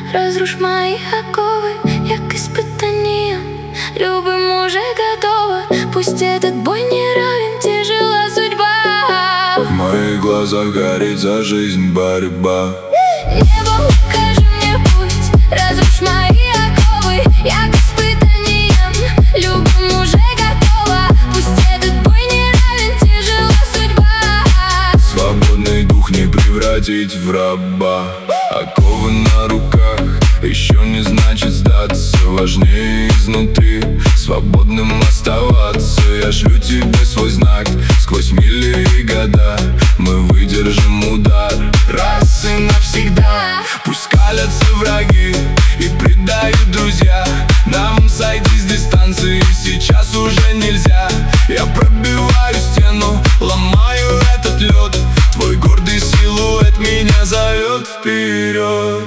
Разруш мои оковы, як испытанием. Любым уже готова. Пусть этот бой не равен, тяжела судьба. В моих глазах горит за жизнь борьба. Небо, укажи мне путь, разруш мои оковы, як испытанием. Любым уже готова. Пусть этот бой не равен, тяжела судьба. Свободный дух не превратить в раба. Оковы на руках еще не значит сдаться. Важнее изнутри свободным оставаться. Я шлю тебе свой знак сквозь мили и года. Мы выдержим удар раз и навсегда. Пусть скалятся враги и предают друзья. Нам сойти с дистанции сейчас уже нельзя. Я пробиваю стену, ломаю этот лед. Твой гордый силуэт меня зовет вперед.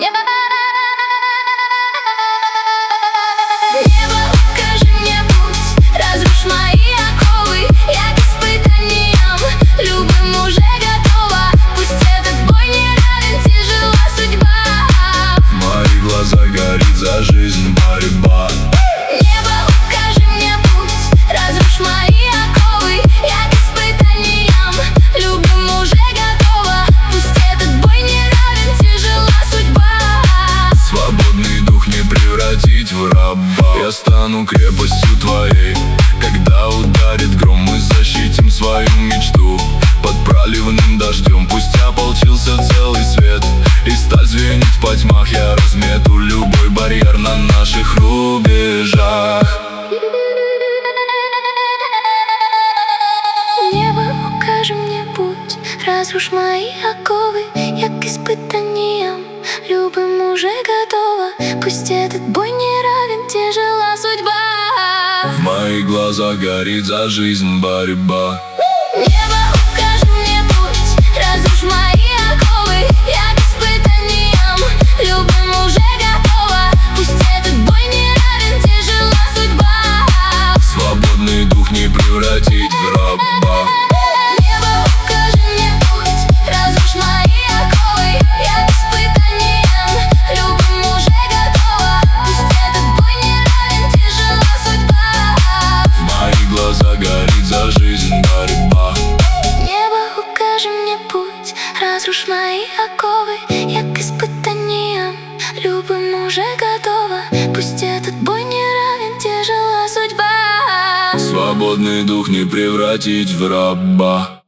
Небо, укажи мне путь, разруш мои оковы, як испытанием. Любым уже готова. Пусть этот бой не равен, тяжела судьба. В моих глазах горит за жизнь борьба. Небо, укажи мне путь, разруш мои оковы, як испытанием. Любым уже готова. Пусть этот бой не равен, тяжела судьба. Свободный дух не превратить в раба. Я стану крепостью твоей, когда ударит гром. Мы защитим свою мечту под проливным дождем. Пусть ополчился целый свет и сталь звенит в потьмах. Я размету любой барьер на наших рубежах. Небо, укажи мне путь, разруш мои оковы, як испытанием. Любым уже готова. Пусть этот бой не равен, тяжела судьба. В моих глазах горит за жизнь борьба. Небо, укажи мне путь, разруш мои оковы, як испытанием. Любым уже готова. Пусть этот бой не равен, тяжела судьба. Свободный дух не превратить в раба. Небо, укажи мне путь, разруш мои оковы, як испытанием. Любым уже готова. Пусть этот бой не равен, тяжела судьба. В моих глазах горит за жизнь борьба. Небо, укажи мне путь, разруш мои оковы, як испытанием. Любым уже готова. Пусть этот бой не равен, тяжела судьба. Свободный дух не превратить в раба.